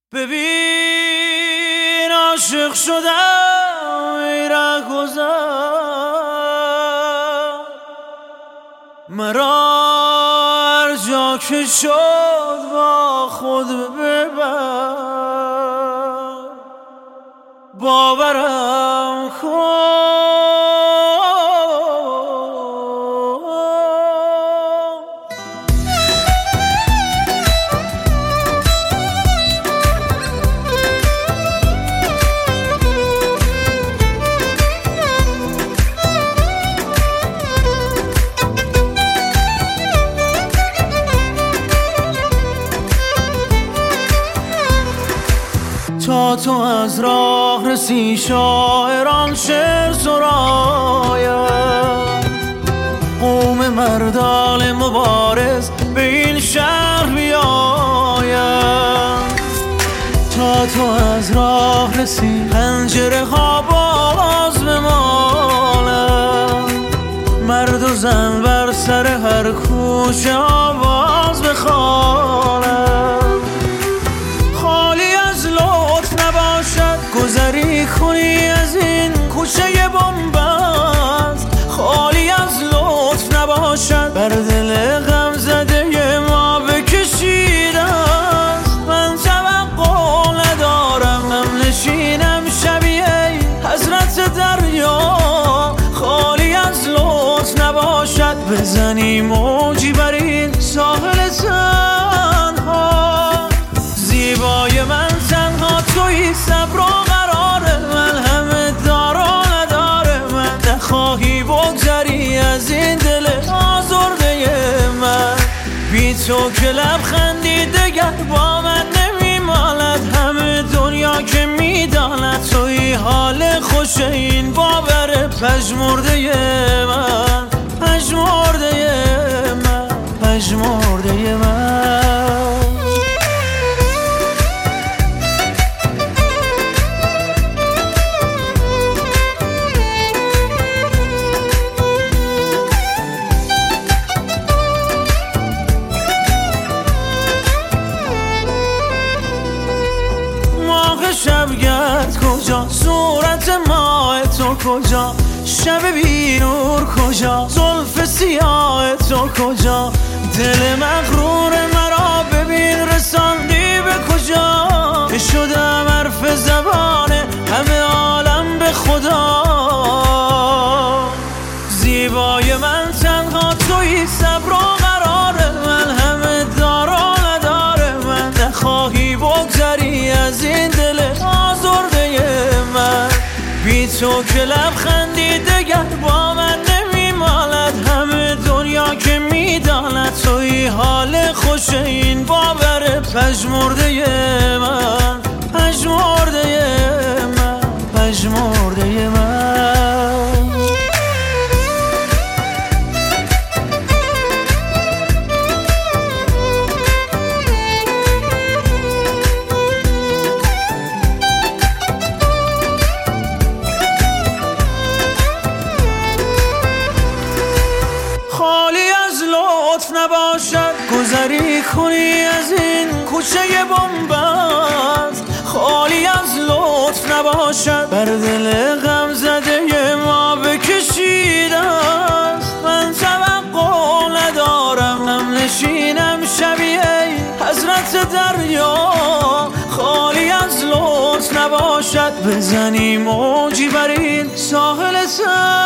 ببین عاشق شدم ای رهگذر، مرا هر جا که شد با خود ببر، باورم کن تا تو از راه رسی شاعران شعر سراید، قوم مردان مبارز به این شهر بیاید. تا تو از راه رسی پنجره ها باز بمالد، مرد و زن بر سر هر کوچه آواز بخوانند. گذری کنی از این کوچه بنبست، خالی از لطف نباشد بر دل غم زده ما بکشیده است. من توقع ندارم هم نشینم شبیه حضرت دریا، خالی از لطف نباشد بزنی موجی بر این ساحل تنها. زیبای من تنها تویی، صبر و قرار من همه دار و نداره. من نخواهی بگذری از این دل آزرده من، بی تو که لبخندی دگر با من نمیمالد. همه دنیا که میداند تویی حال خوش این باور پژمرده من، پژمرده من، پژمرده من. شبگرد کجا، صورت ماه تو کجا، شب بی نور کجا، زلف سیاه تو کجا. دل مغرور مرا ببین رساندی به کجا، شدم حرف زبان همه عالم به خدا. زیبای من تنها تویی، صبر و قرار من همه دار و نداره. من نخواهی بگذری از این دل آزرده من، بی تو که لبخندی دگر با من نمیمالد. همه دنیا که میداند تویی حال خوش این باور پژمرده من، پژمرده من، پژمرده من. نباشد گذری کنی از این کوچه بنبست، خالی از لطف نباشد بر دل غم زده ما بکشیده است. من توقع ندارم هم نشینم شبیه حضرت دریا، خالی از لطف نباشد بزنی موجی بر این ساحل